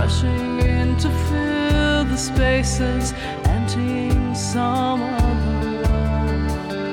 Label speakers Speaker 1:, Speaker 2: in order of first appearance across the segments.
Speaker 1: rushing in to fill the spaces, emptying some other one.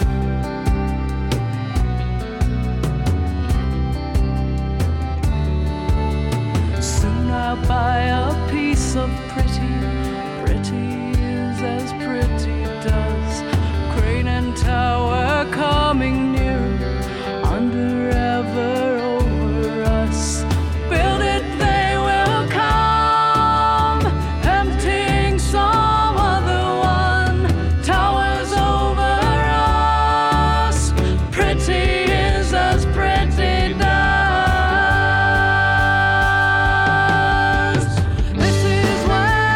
Speaker 1: Soon I'll buy a piece of pretty. Pretty is as pretty does. Crane and tower coming nearer, under ever over us. Build it, they will come, emptying some other one. Towers over us. Pretty is as pretty does. This is where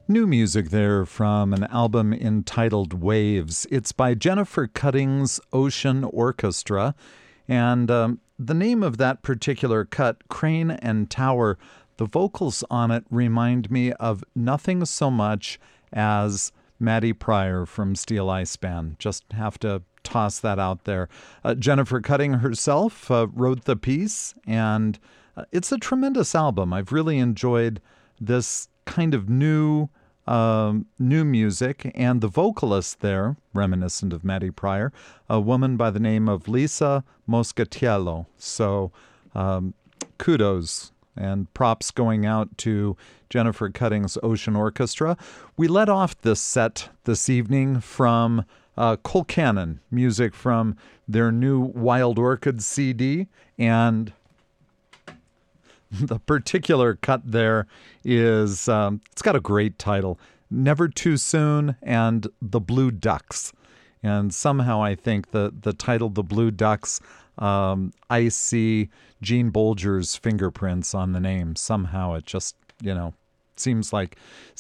Speaker 2: New music there from an album entitled Waves. It's by Jennifer Cutting's Ocean Orchestra, and the name of that particular cut, Crane and Tower, the vocals on it remind me of nothing so much as Maddie Pryor from Steel Ice Band. Just have to toss that out there. Jennifer Cutting herself wrote the piece, and it's a tremendous album. I've really enjoyed this kind of new music, and the vocalist there, reminiscent of Maddie Pryor, a woman by the name of Lisa Moscatiello. So kudos and props going out to Jennifer Cutting's Ocean Orchestra. We let off this set this evening from Colcannon, music from their new Wild Orchid CD, and the particular cut there is, it's got a great title, Never Too Soon and The Blue Ducks. And somehow I think the title, The Blue Ducks, I see Gene Bolger's fingerprints on the name. Somehow it just, seems like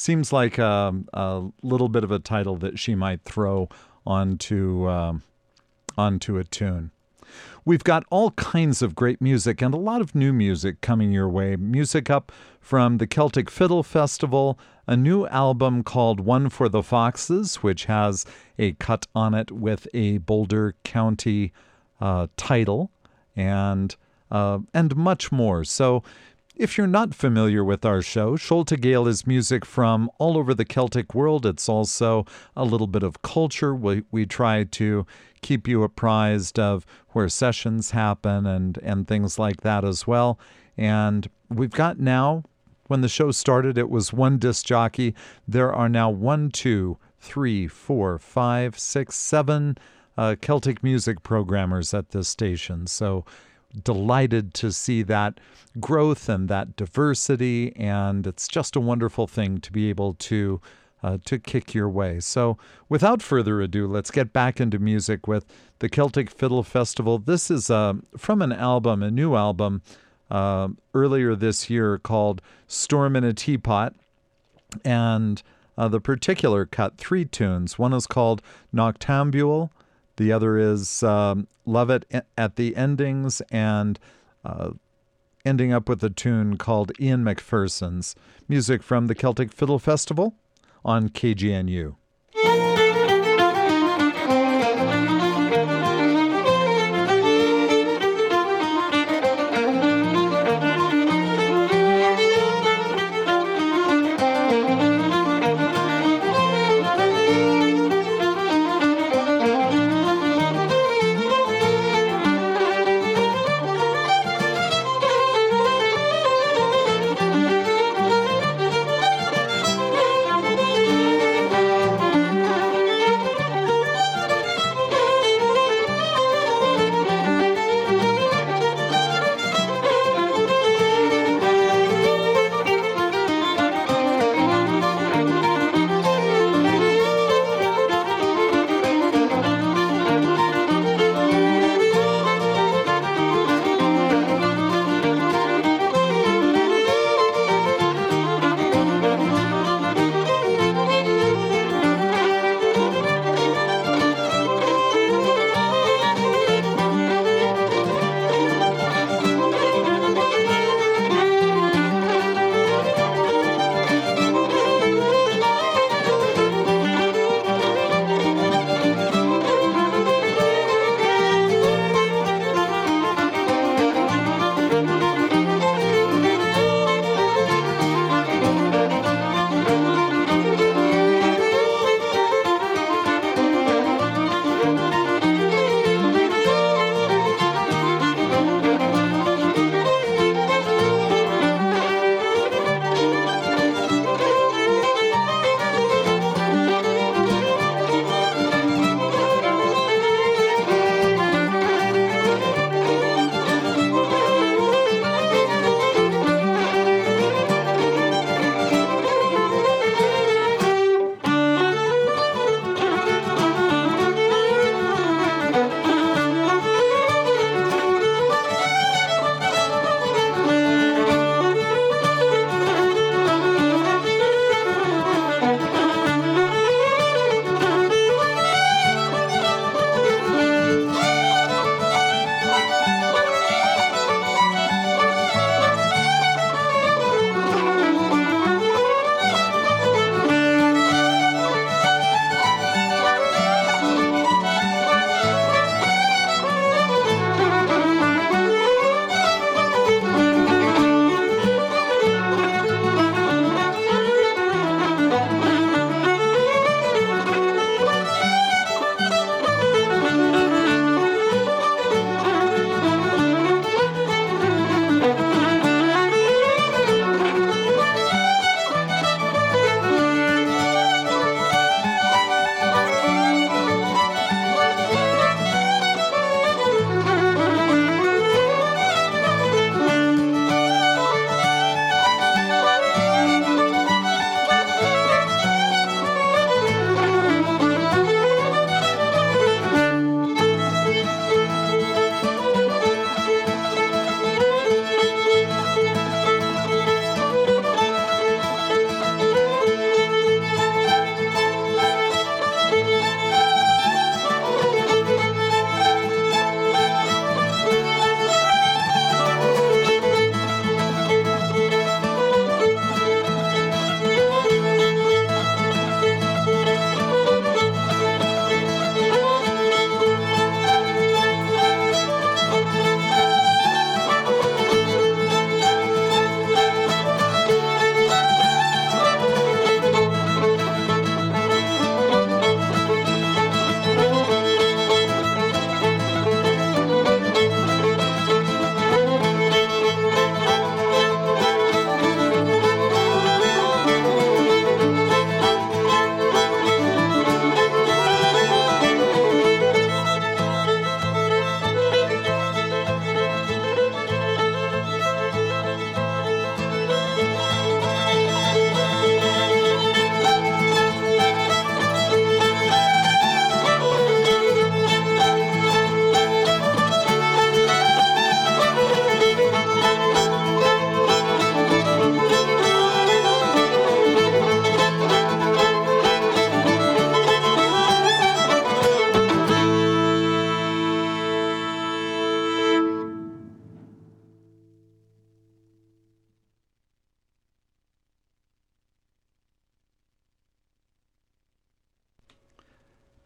Speaker 2: a little bit of a title that she might throw onto a tune. We've got all kinds of great music and a lot of new music coming your way. Music up from the Celtic Fiddle Festival, a new album called One for the Foxes, which has a cut on it with a Boulder County title, and much more. So if you're not familiar with our show, Sholta Gale is music from all over the Celtic world. It's also a little bit of culture. We try to keep you apprised of where sessions happen and things like that as well. And we've got now, when the show started, it was one disc jockey. There are now 1, 2, 3, 4, 5, 6, 7 Celtic music programmers at this station. So delighted to see that growth and that diversity, and it's just a wonderful thing to be able to kick your way. So without further ado, let's get back into music with the Celtic Fiddle Festival. This is from an album, a new album, earlier this year called Storm in a Teapot, and the particular cut, 3 tunes. One is called Noctambule, the other is Love It at the Endings, and ending up with a tune called Ian McPherson's. Music from the Celtic Fiddle Festival on KGNU.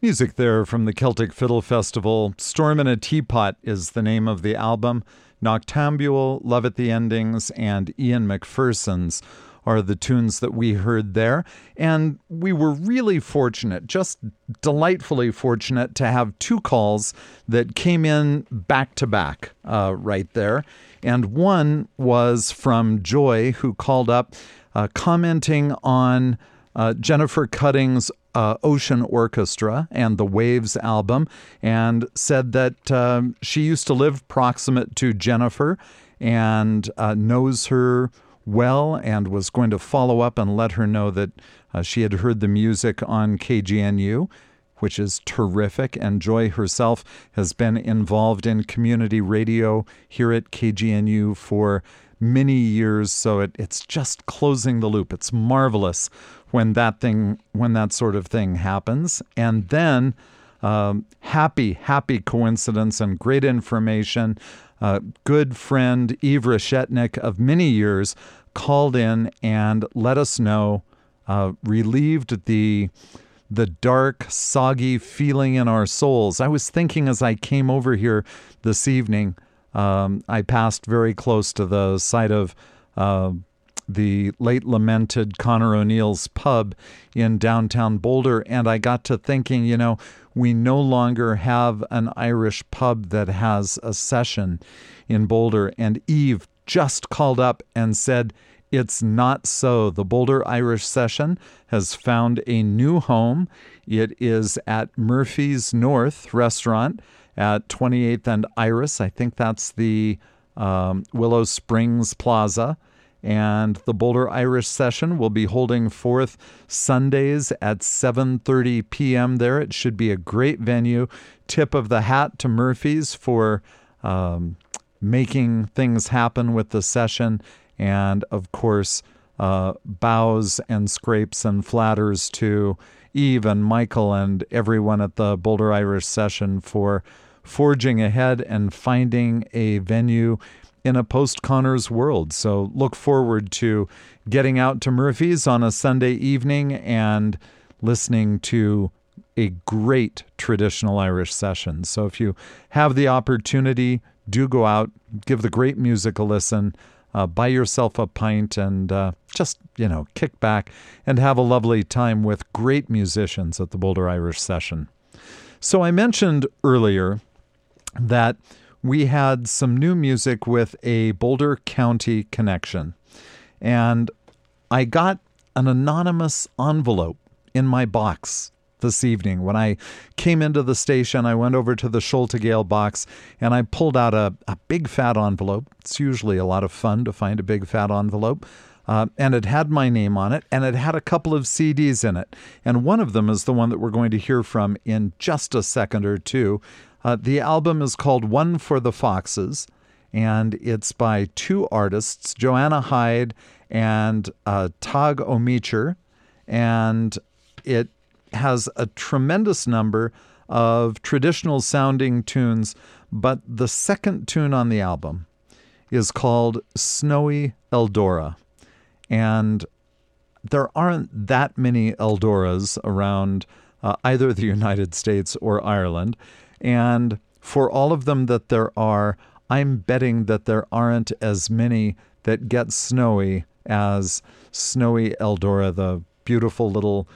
Speaker 2: Music there from the Celtic Fiddle Festival. Storm in a Teapot is the name of the album. Noctambule, Love at the Endings, and Ian McPherson's are the tunes that we heard there. And we were really fortunate, just delightfully fortunate, to have two calls that came in back to back right there. And one was from Joy, who called up commenting on Jennifer Cutting's Ocean Orchestra and the Waves album, and said that she used to live proximate to Jennifer and knows her well, and was going to follow up and let her know that she had heard the music on KGNU, which is terrific. And Joy herself has been involved in community radio here at KGNU for many years, so it's just closing the loop. It's marvelous when that sort of thing happens. And then happy coincidence and great information. Good friend Eve Reshetnik of many years called in and let us know, relieved the dark, soggy feeling in our souls. I was thinking as I came over here this evening, I passed very close to the site of the late lamented Connor O'Neill's pub in downtown Boulder, and I got to thinking, we no longer have an Irish pub that has a session in Boulder. And Eve just called up and said, it's not so. The Boulder Irish Session has found a new home. It is at Murphy's North Restaurant at 28th and Iris. I think that's the Willow Springs Plaza. And the Boulder Irish Session will be holding forth Sundays at 7:30 p.m. there. It should be a great venue. Tip of the hat to Murphy's for making things happen with the session. And, of course, bows and scrapes and flatters to Eve and Michael and everyone at the Boulder Irish Session for forging ahead and finding a venue in a post-Connors world. So look forward to getting out to Murphy's on a Sunday evening and listening to a great traditional Irish session. So if you have the opportunity, do go out, give the great music a listen, buy yourself a pint, and just, kick back and have a lovely time with great musicians at the Boulder Irish Session. So I mentioned earlier that we had some new music with a Boulder County connection. And I got an anonymous envelope in my box this evening. When I came into the station, I went over to the Sholtegale box and I pulled out a big fat envelope. It's usually a lot of fun to find a big fat envelope. And it had my name on it, and it had a couple of CDs in it. And one of them is the one that we're going to hear from in just a second or two. The album is called One for the Foxes, and it's by two artists, Joanna Hyde and Tag Omicher, and it has a tremendous number of traditional-sounding tunes, but the second tune on the album is called Snowy Eldora, and there aren't that many Eldoras around either the United States or Ireland. And for all of them that there are, I'm betting that there aren't as many that get snowy as Snowy Eldora, the beautiful little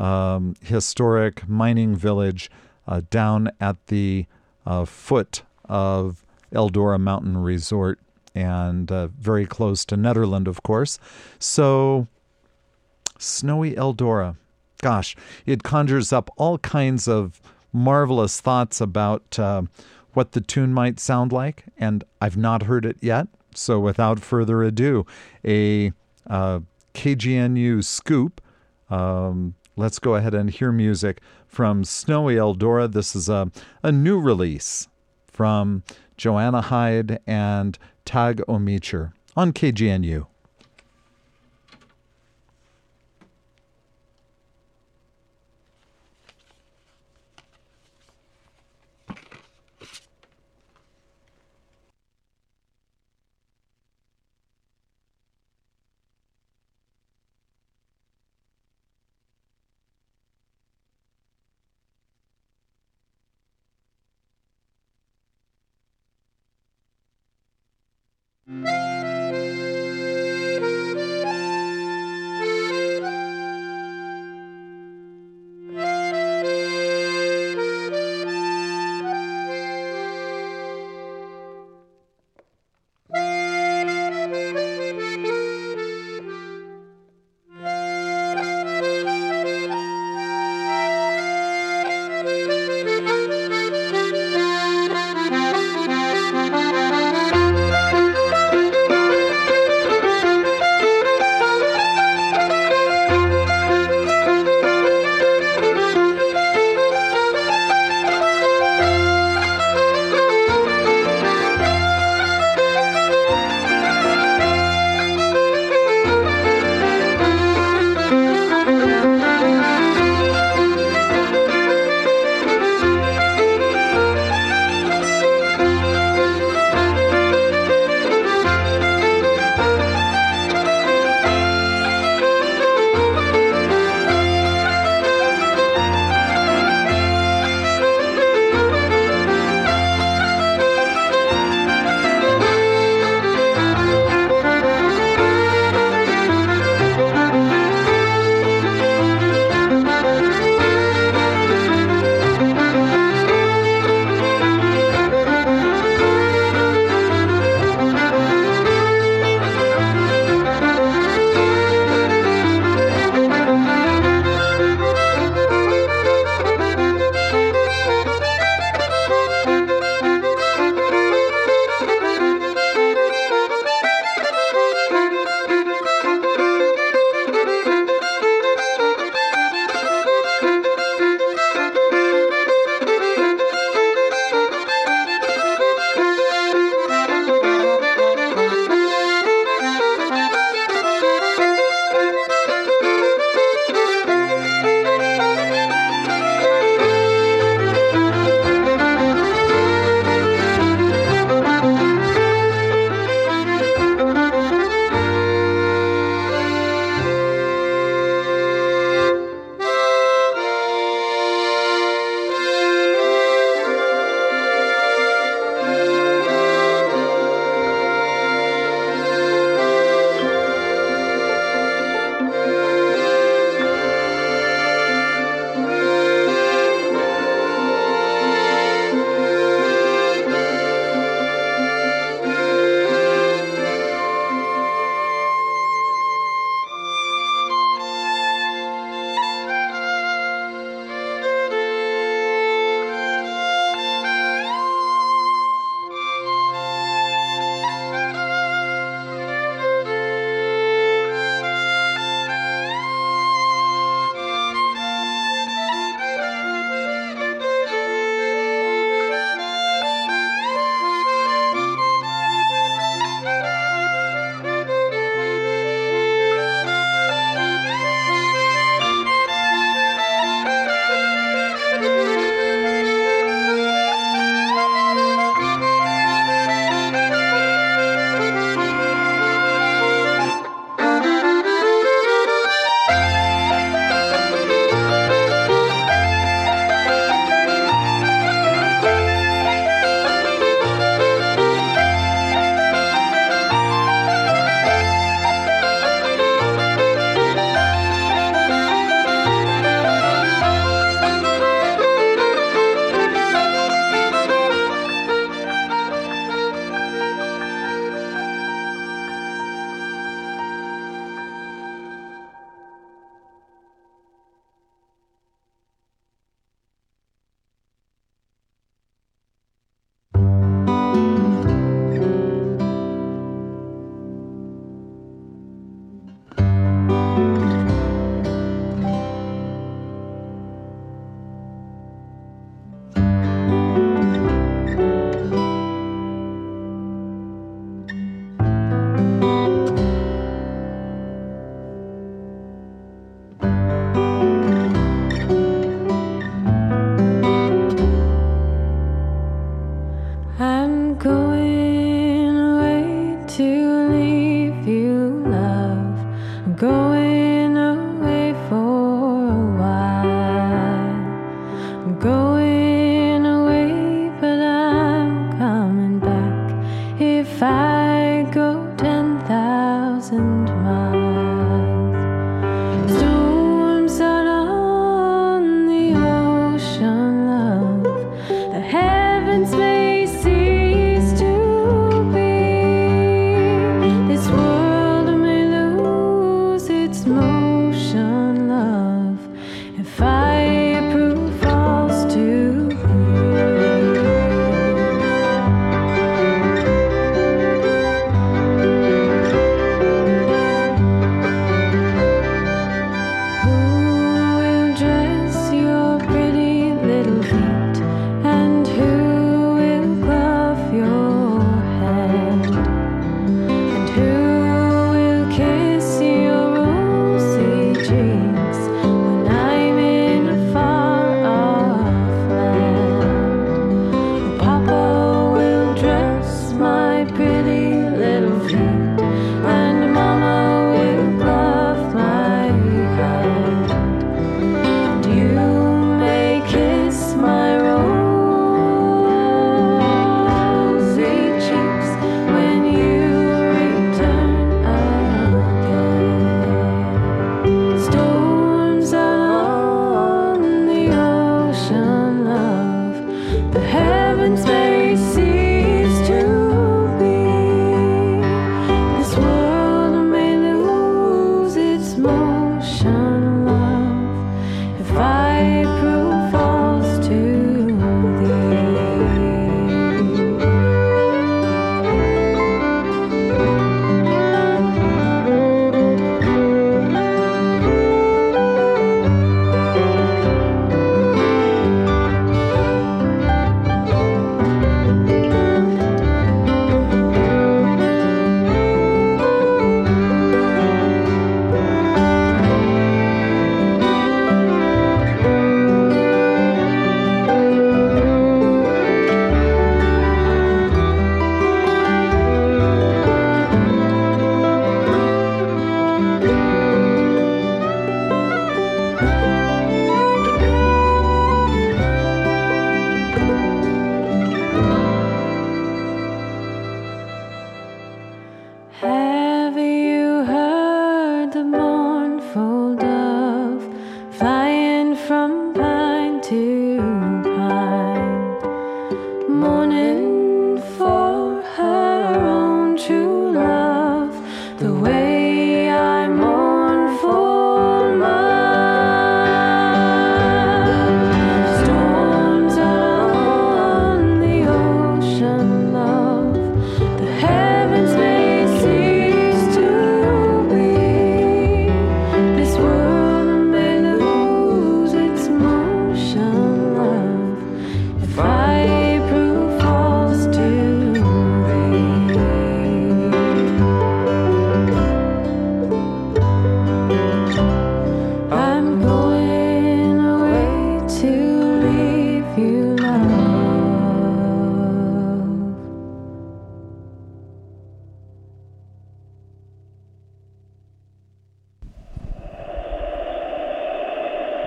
Speaker 2: historic mining village down at the foot of Eldora Mountain Resort, and very close to Nederland, of course. So Snowy Eldora, gosh, it conjures up all kinds of marvelous thoughts about what the tune might sound like, and I've not heard it yet. So without further ado, a KGNU scoop. Let's go ahead and hear music from Snowy Eldora. This is a new release from Joanna Hyde and Tag Omicher on KGNU.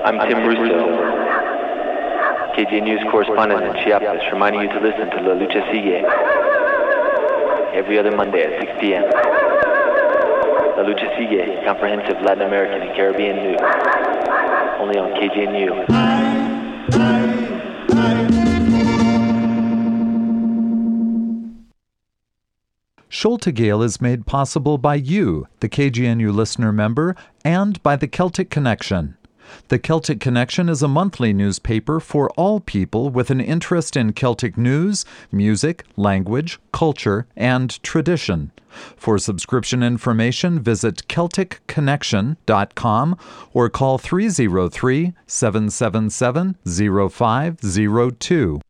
Speaker 3: I'm Tim Russo, KJ News correspondent in Chiapas, reminding you to listen to La Lucha Sigue every other Monday at 6 p.m. La Lucha Sigue, comprehensive Latin American and Caribbean news, only on KJNU.
Speaker 2: Sholtegale is made possible by you, the KGNU listener member, and by the Celtic Connection. The Celtic Connection is a monthly newspaper for all people with an interest in Celtic news, music, language, culture, and tradition. For subscription information, visit CelticConnection.com or call 303-777-0502.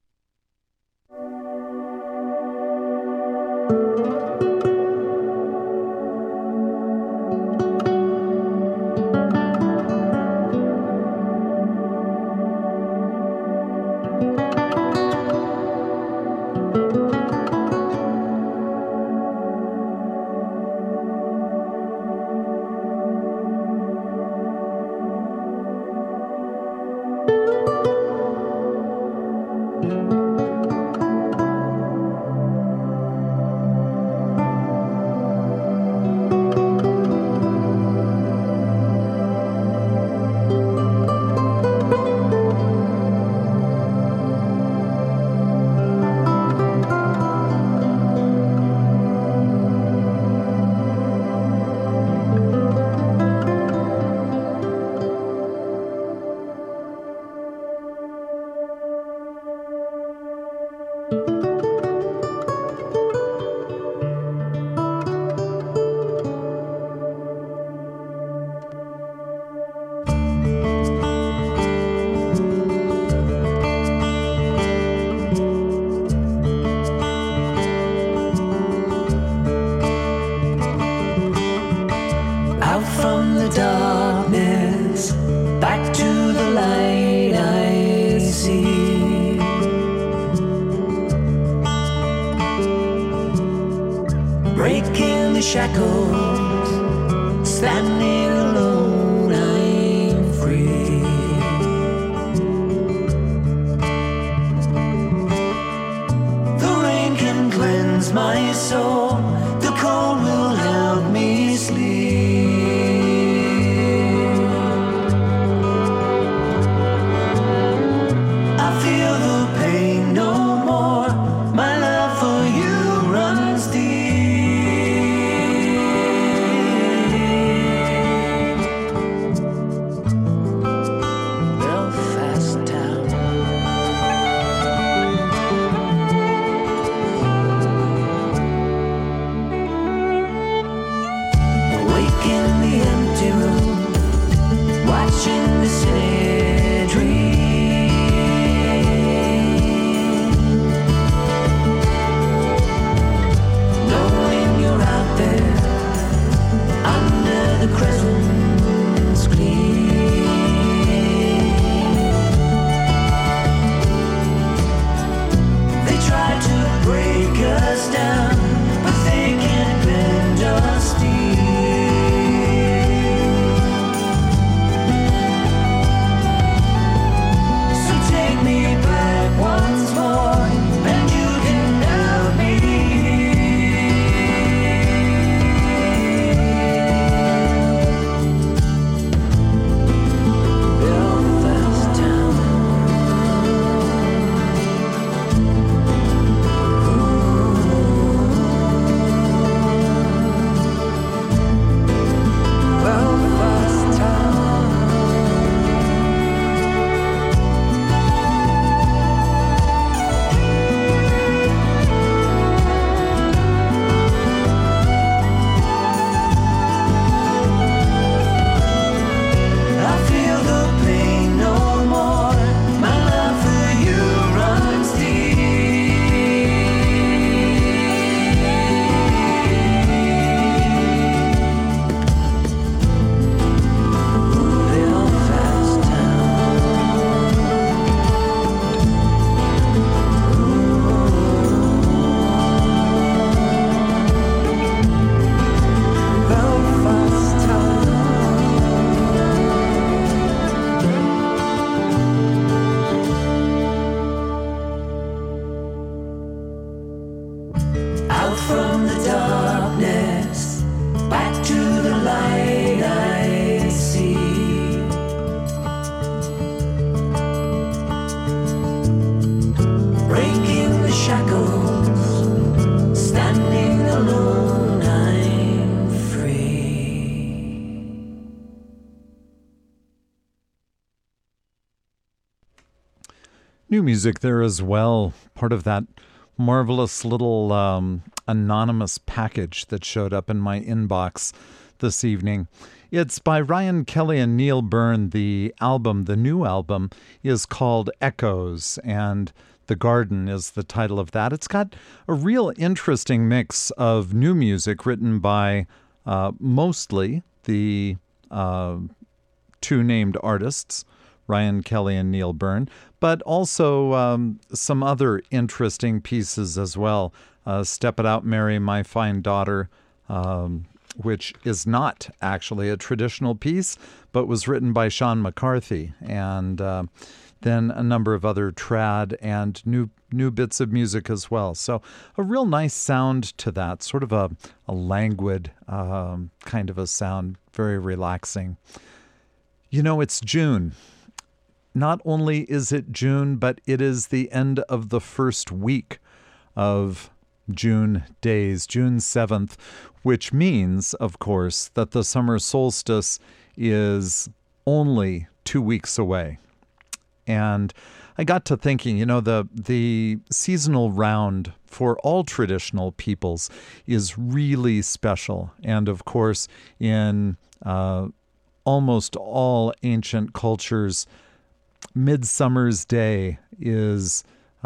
Speaker 2: New music there as well, part of that marvelous little anonymous package that showed up in my inbox this evening. It's by Ryan Kelly and Neil Byrne. The new album, is called Echoes, and The Garden is the title of that. It's got a real interesting mix of new music written by mostly the two named artists, Ryan Kelly and Neil Byrne, but also some other interesting pieces as well. Step It Out, Mary, My Fine Daughter, which is not actually a traditional piece, but was written by Sean McCarthy, and then a number of other trad and new bits of music as well. So a real nice sound to that, sort of a languid kind of a sound, very relaxing. You know, it's June. Not only is it June, but it is the end of the first week of June days, June 7th, which means, of course, that the summer solstice is only 2 weeks away. And I got to thinking, you know, the seasonal round for all traditional peoples is really special. And of course, in almost all ancient cultures, Midsummer's Day is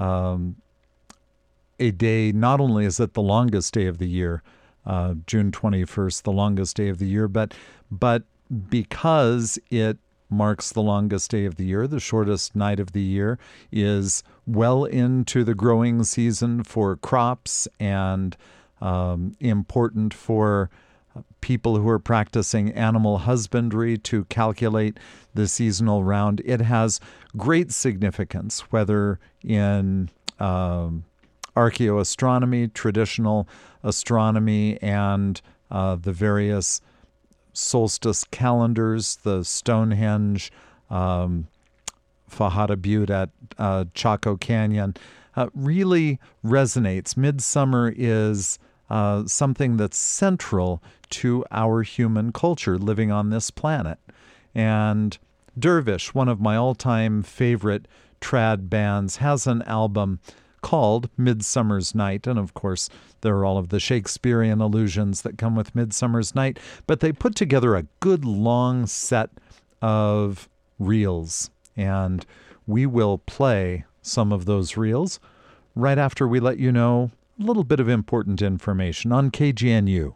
Speaker 2: a day, not only is it the longest day of the year, June 21st, the longest day of the year, but because it marks the longest day of the year, the shortest night of the year, is well into the growing season for crops and important for people who are practicing animal husbandry to calculate the seasonal round. It has great significance, whether in archaeoastronomy, traditional astronomy, and the various solstice calendars, the Stonehenge, Fajada Butte at Chaco Canyon, really resonates. Midsummer is something that's central to our human culture living on this planet. And Dervish, one of my all-time favorite trad bands, has an album called Midsummer's Night, and of course there are all of the Shakespearean allusions that come with Midsummer's Night, but they put together a good long set of reels, and we will play some of those reels right after we let you know a little bit of important information on KGNU.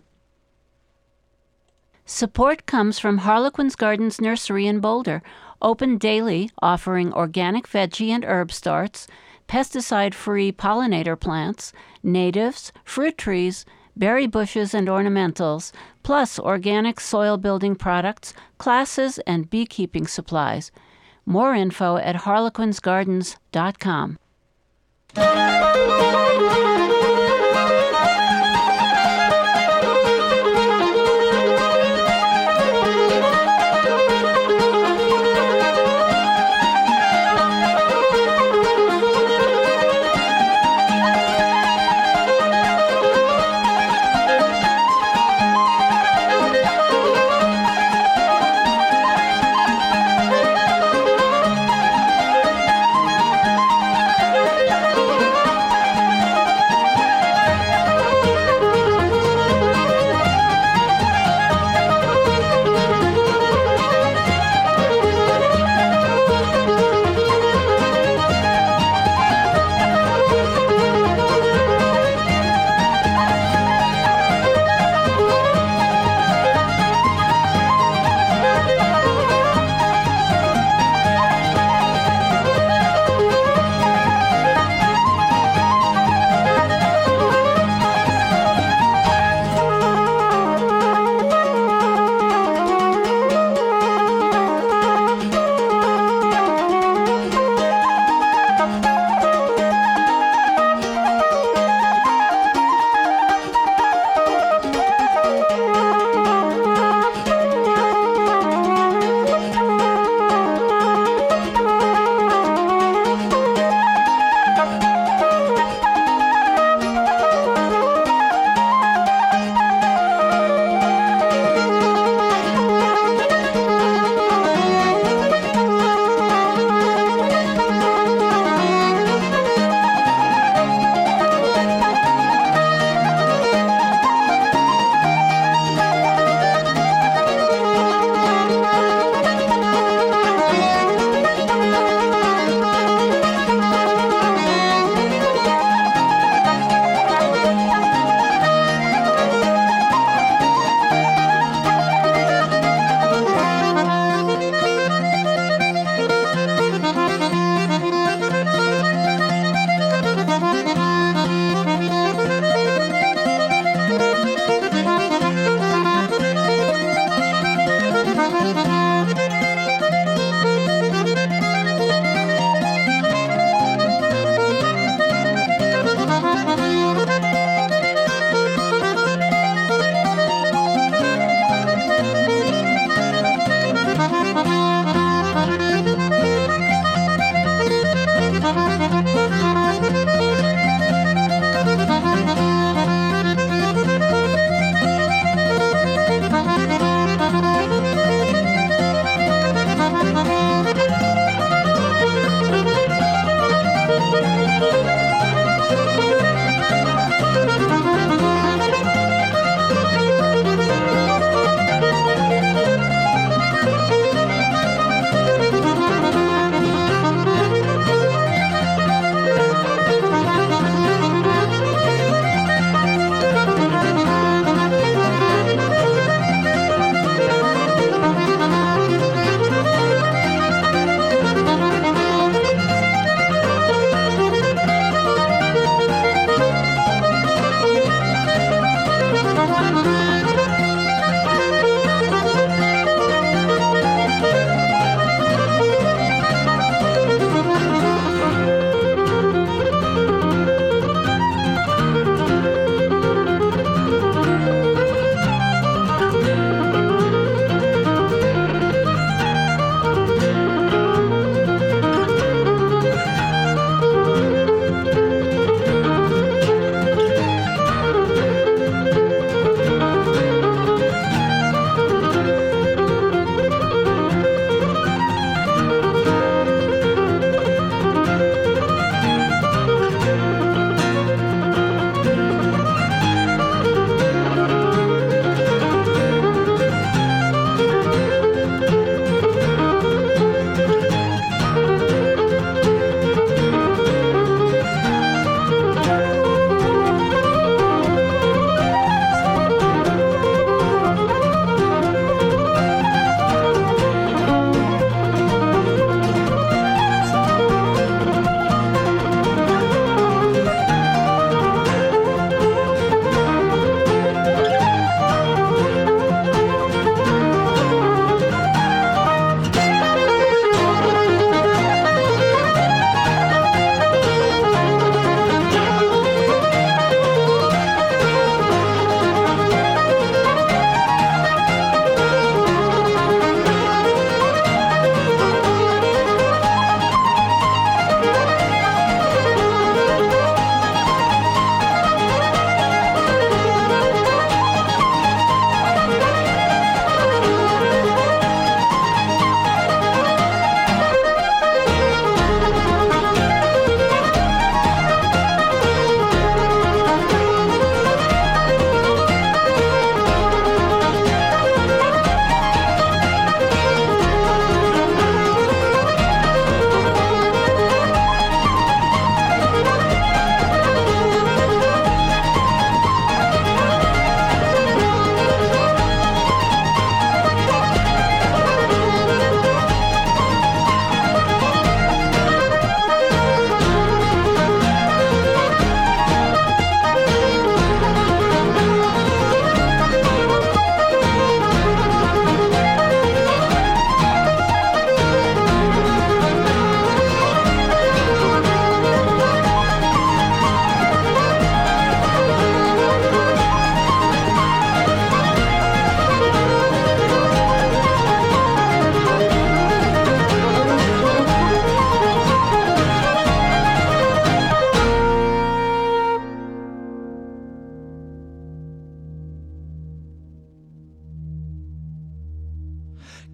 Speaker 4: Support comes from Harlequin's Gardens Nursery in Boulder, open daily, offering organic veggie and herb starts, pesticide-free pollinator plants, natives, fruit trees, berry bushes and ornamentals, plus organic soil-building products, classes, and beekeeping supplies. More info at harlequinsgardens.com.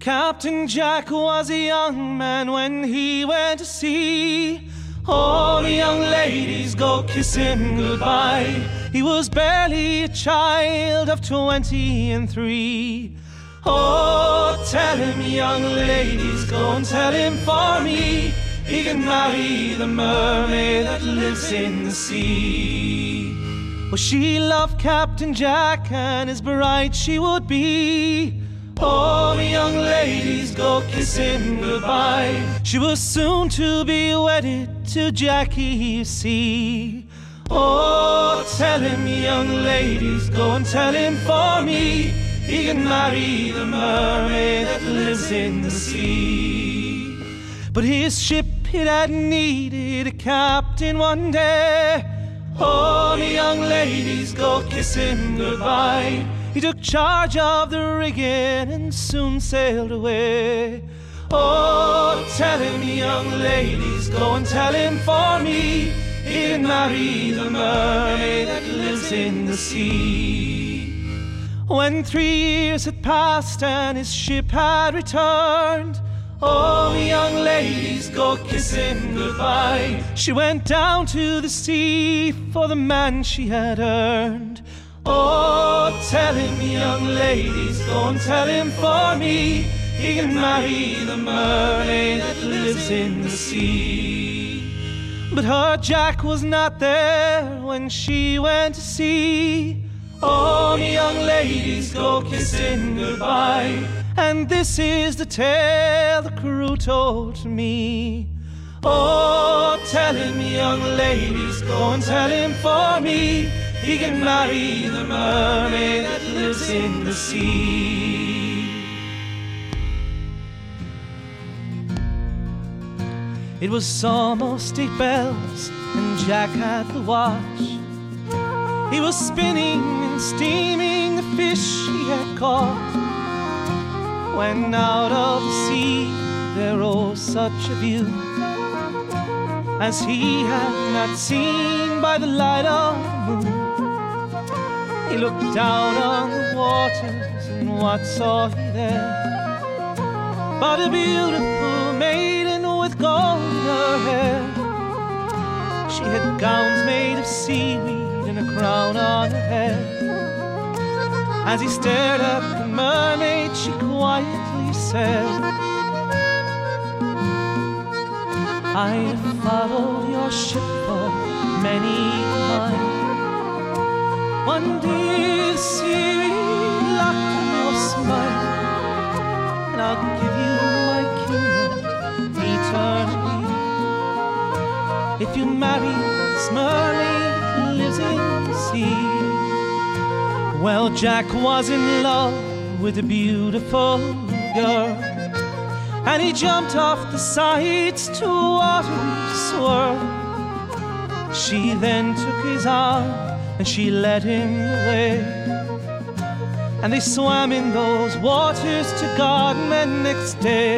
Speaker 5: Captain Jack was a young man when he went to sea. All the young ladies go kiss him goodbye. He was barely a child of 23. Oh, tell him, young ladies, go and tell him for me, he can marry the mermaid that lives in the sea. Oh, she loved Captain Jack, and his bride she would be. All the young ladies go kiss him goodbye. She was soon to be wedded to Jackie, you see. Oh, tell him, young ladies, go and tell him for me, he can marry the mermaid that lives in the sea. But his ship, it had needed a captain one day. All the young ladies go kiss him goodbye. He took charge of the rigging and soon sailed away. Oh, tell him, young ladies, go and tell him for me, he can marry the mermaid that lives in the sea. When 3 years had passed and his ship had returned, all the young ladies go kiss him goodbye. She went down to the sea for the man she had earned. Oh, tell him, young ladies, go and tell him for me, he can marry the mermaid that lives in the sea. But her Jack was not there when she went to sea. All the young ladies go kiss him goodbye. And this is the tale the crew told to me. Oh, tell him, young ladies, go and tell him for me, he can marry the mermaid that lives in the sea. It was almost 8 bells and Jack had the watch. He was spinning and steaming the fish he had caught, when out of the sea there rose such a view as he had not seen by the light of the moon. He looked down on the waters, and what saw he there but a beautiful maiden with gold in her hair. She had gowns made of seaweed and a crown on her head. As he stared at the mermaid, she quietly said, I have followed your ship for many a mile. One day the seaweed locked in your smile, and I'll give you my kingdom eternally if you marry this mermaid who lives in the sea. Well, Jack was in love with a beautiful girl, and he jumped off the sides to a watery swirl. She then took his arm and she led him away, and they swam in those waters to Garden next day.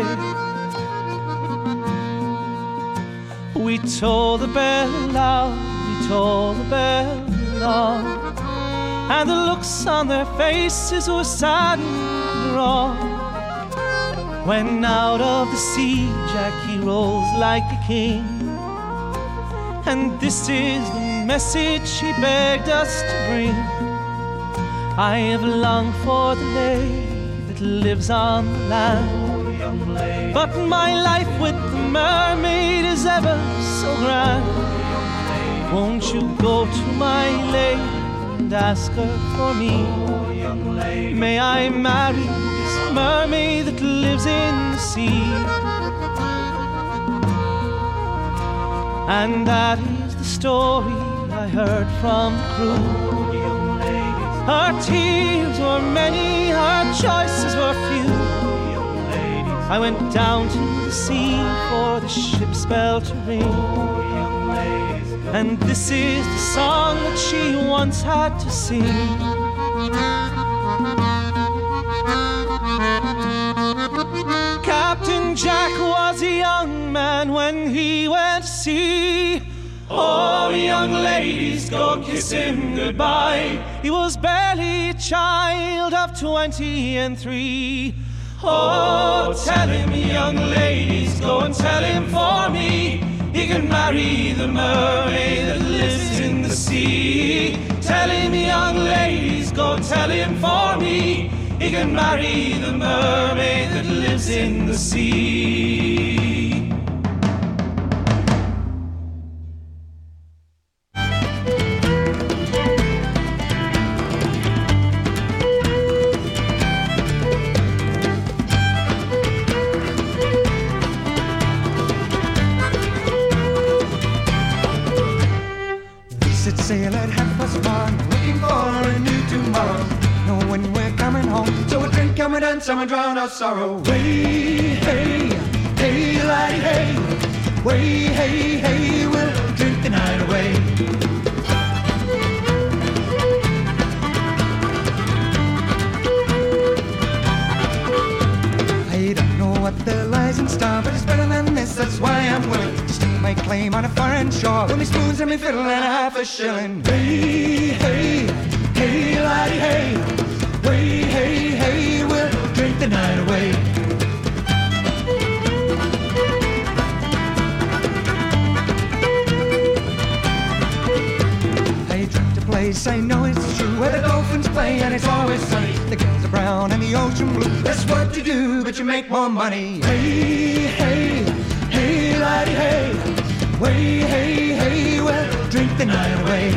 Speaker 5: We told the bell loud, we told the bell long, and the looks on their faces were sad and wrong. When out of the sea Jack he rose like a king, and this is the message he begged us to bring. I have longed for the lady that lives on the land, but my life with the mermaid is ever so grand. Won't you go to my lady and ask her for me? May I marry this mermaid that lives in the sea? And that is the story I heard from the crew. Her tears were many, her choices were few. I went down to the sea for the ship's bell to ring, and this is the song that she once had to sing. Captain Jack was a young man when he went to sea. All the young ladies go kiss him goodbye. He was barely a child of 23. Oh, tell him, young ladies, go and tell him for me, he can marry the mermaid that lives in the sea. Tell him, young ladies, go tell him for me, he can marry the mermaid that lives in the sea.
Speaker 6: Sail at 1:30, looking for a new tomorrow. Know when we're coming home, so we'll drink and we'll dance and we'll drown our sorrow. Way, hey, hey, laddie, hey. Way, hey, hey, we'll drink the night away. I don't know what there lies in store, but it's better than this, that's why I'm willing to stake my claim on a foreign shore. With me spoons and me fiddle and a half a shilling. Hey, hey, hey, laddie, hey. Way, hey, hey, we'll drink the night away. I dreamt a place, I know it's true, where the dolphins play and it's always sunny. The girls are brown and the ocean blue. That's what you do, but you make more money. Hey, hey, hey, laddie, hey. Way, hey, hey, we'll drink the night away.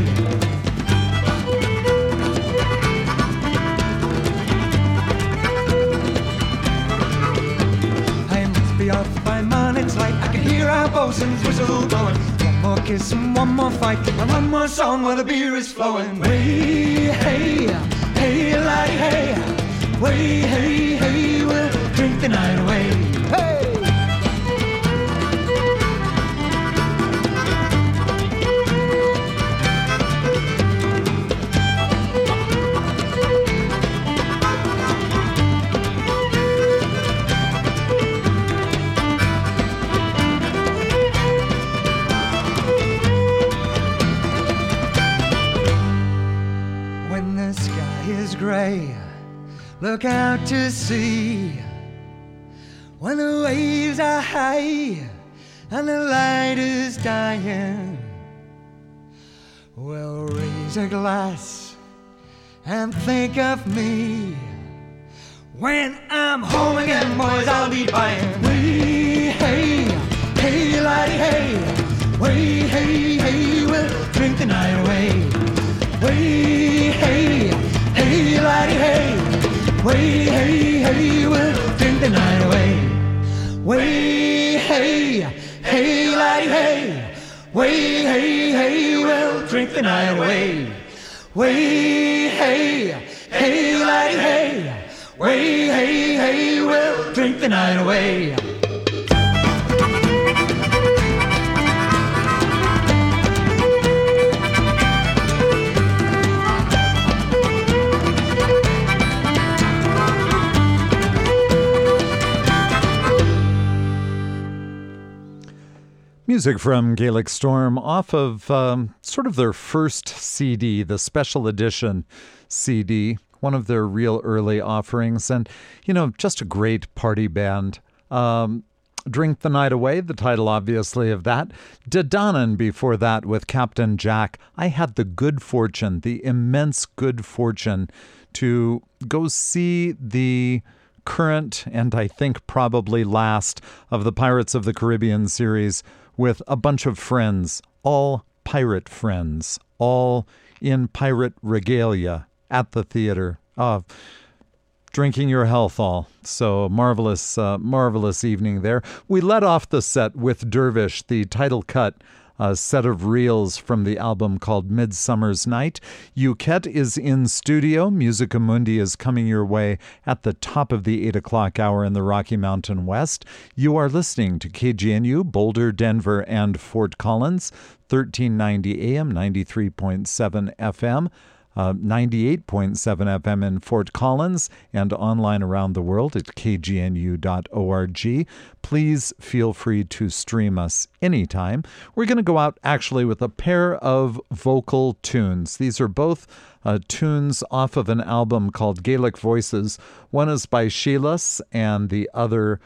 Speaker 6: I must be off by morning's light. I can hear our bosun's whistle blowing. One more kiss and one more fight, and one more song while the beer is flowing. Way, hey, hey, laddie, hey. Way, hey, hey, we'll drink the night away. Hey! When the sky is gray, look out to sea. When the waves are high and the light is dying, we'll raise a glass and think of me. When I'm home again, boys, I'll be buying. Way, hey, hey, laddie, hey. Way, hey, hey, we'll drink the night away. Way, hey, hey, laddie, hey. Way, hey, hey, we'll drink the night away. Way, hey, hey, laddie, hey. Way, hey, hey, we'll drink the night away. Way, hey, hey, laddie, hey. Way, hey, hey, we'll drink the night away.
Speaker 2: Music from Gaelic Storm off of sort of their first CD, the special edition CD, one of their real early offerings, and, you know, just a great party band. Drink the Night Away, the title obviously of that. Dedanan before that with Captain Jack. I had the good fortune, the immense good fortune to go see the current and I think probably last of the Pirates of the Caribbean series with a bunch of friends, all pirate friends, all in pirate regalia at the theater. Drinking your health all. So marvelous, marvelous evening there. We led off the set with Dervish, the title cut set of reels from the album called Midsummer's Night. Yuket is in studio. Musica Mundi is coming your way at the top of the 8 o'clock hour in the Rocky Mountain West. You are listening to KGNU, Boulder, Denver, and Fort Collins, 1390 AM, 93.7 FM. 98.7 FM in Fort Collins, and online around the world at kgnu.org. Please feel free to stream us anytime. We're going to go out actually with a pair of vocal tunes. These are both tunes off of an album called Gaelic Voices. One is by Sheilas and the other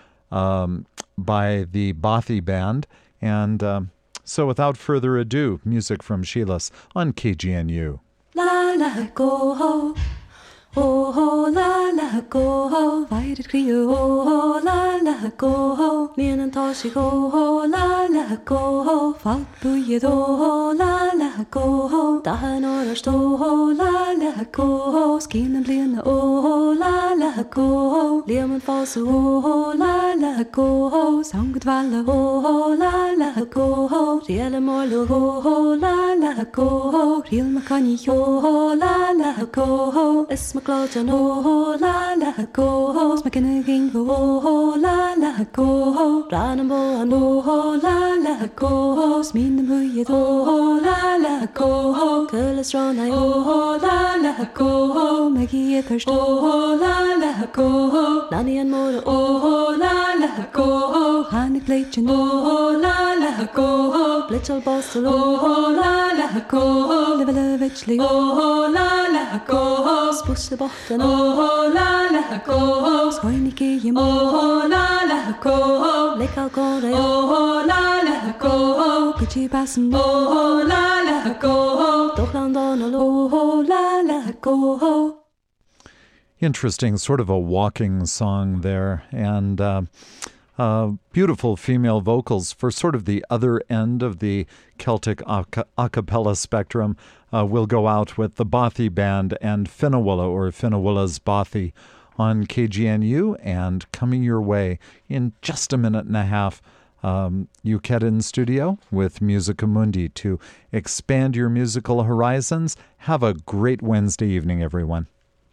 Speaker 2: by the Bothy Band. And so without further ado, music from Sheilas on KGNU.
Speaker 1: La la go ho, ho ho la la go ho, Vairid Kriu ho ho la la go ho, Lian Toshi ho ho la la go ho, Falt Buyed ho la la go ho, Dahan or sto ho la la go ho, Skin and Lian ho la la go ho, Liam and Fosu ho la la go ho, Sangut Vala ho la la go ho, Riel Morlo ho la la go ho, Riel Makani ho la la go ho, Es McLaughlin ho la la go ho, Smakinaging ho la la go ho, Ranambo and ho la la go ho, Smin Buyed ho la la go ho, Kulestron ho la la go ho, Maggie Thirst ho la la go ho, Nanny and Mora oh la la go ho, Hanik Leichin oh la la go ho, Blitchel Bostel oh la la go ho, Livelovich oh la la go ho, Spush the Bottom oh la la go ho, Skoiniki Yim oh la la go ho, Lake Algona oh la la go ho, Gucci Bassin oh la la go ho, Dochland Donald oh la la go ho.
Speaker 2: Interesting, sort of a walking song there, and beautiful female vocals for sort of the other end of the Celtic a cappella spectrum. We'll go out with the Bothy Band and Finnawilla, or Finnawilla's Bothy, on KGNU, and coming your way in just a minute and a half, Uked in studio with Musica Mundi to expand your musical horizons. Have a great Wednesday evening, everyone.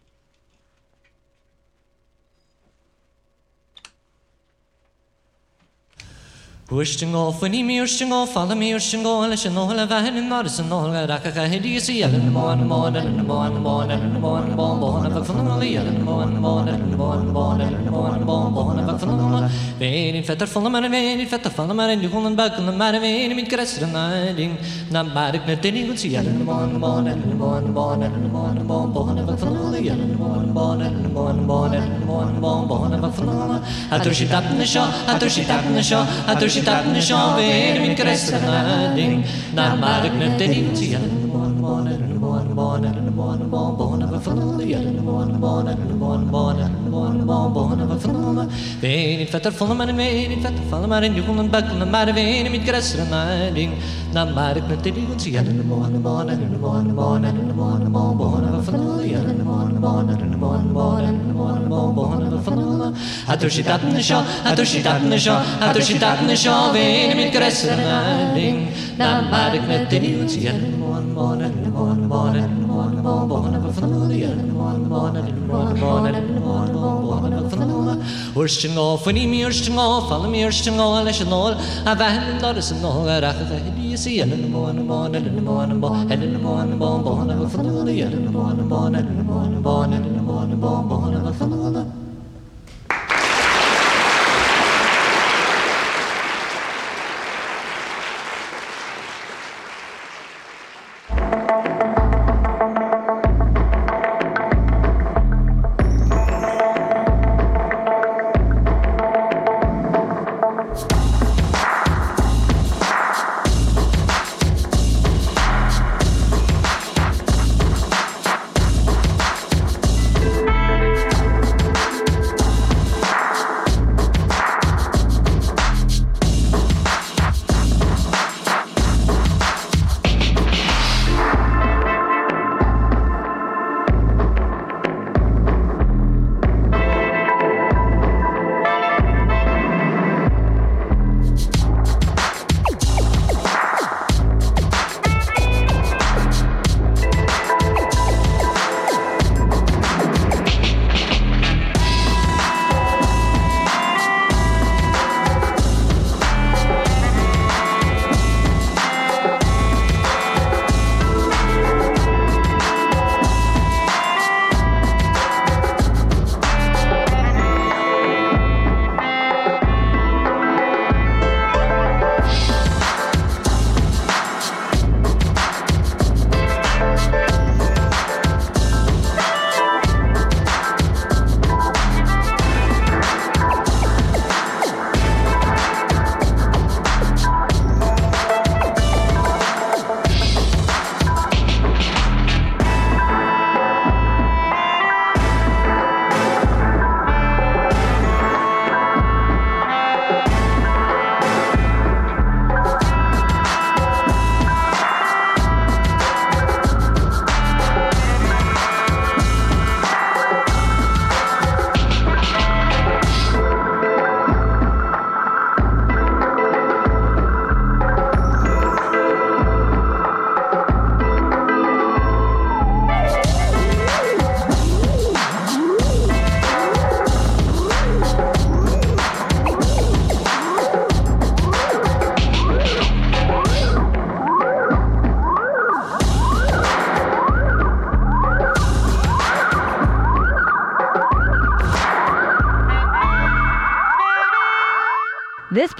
Speaker 7: Urstingo, funny me, Urstingo, follow me, Urstingo, and listen, all of and Madison, all Raka, Hedi, see, and the morning, and the morning, and the morning, born of a family, and the morning, and the morning, and the morning, born of a family. Very fetter, follow man, very fetter, follow man, and you hold back on the man, and meet Crest and Niding. Nambatic, not any good see, and the morning, and the morning, and the morning, born of a family, and the morning, and the morning, and the morning, born of a family. After she tapped in the shop, after she tapped in the shop, after she tapped in the shop, and meet Crest and Niding. Nambatic, not any good see, and the morning, and the morning, and the morning, born of a family, and the morning, and the morning, and the morning, born of a family. Very fetter, follow man, very fetter, follow man, and you hold back on the man, and meet Crest and Niding. Nambatic, not any good see, and the morning, and the morning, and the morning, born of a family, and the morning, and the morning, and the morning, born of a family. After she tapped in the shop, after she tapped in the shop, after she tapped in the shop, and meet Crest and Niding. Nambatic, not any good see, and the morning, and the morning, and the morning, born of a family, and the morning, and the morning, and the morning, born of a family. Urstingo, funny me, Urstingo, follow me, Urstingo, listen, all I've had in Doris and all Raka, you see, and in the morning, and in the morning, and in the morning, born of a family, and in the morning, and in the morning, and in the morning, born of a family.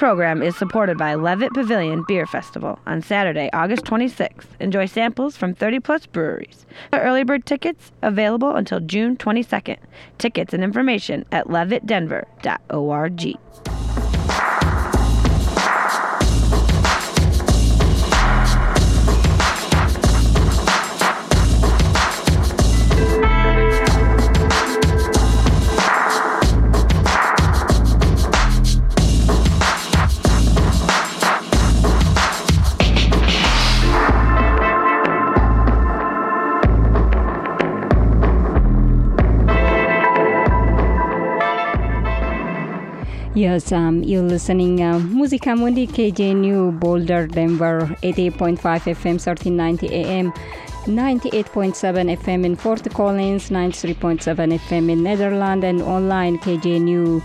Speaker 8: program is supported by Levitt Pavilion Beer Festival on Saturday, August 26th. Enjoy samples from 30-plus breweries. Early bird tickets available until June 22nd. Tickets and information at levittdenver.org.
Speaker 9: Yes, you're listening Musica Mundi, KJNU, Boulder, Denver, 88.5 FM, 1390 AM, 98.7 FM in Fort Collins, 93.7 FM in Netherlands, and online kjnu.org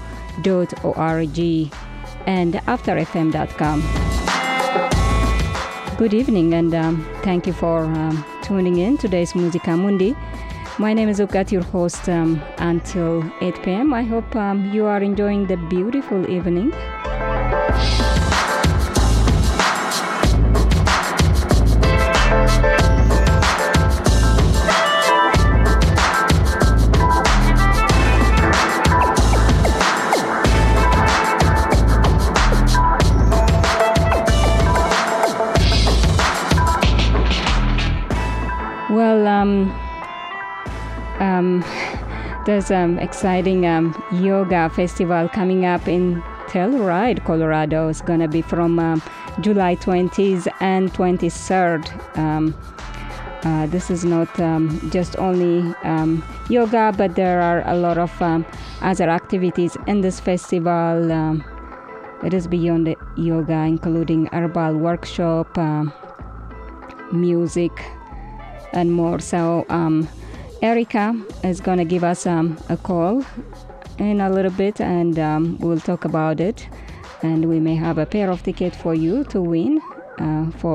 Speaker 9: and afterfm.com. Good evening, and thank you for tuning in today's Musica Mundi. My name is Ukat, your host until 8 p.m. I hope you are enjoying the beautiful evening. Well, there's an exciting yoga festival coming up in Telluride, Colorado. It's going to be from July 20th and 23rd. This is not just only yoga, but there are a lot of other activities in this festival. It is beyond the yoga, including herbal workshop, music, and more. So Erica is going to give us a call in a little bit, and we'll talk about it. And we may have a pair of tickets for you to win for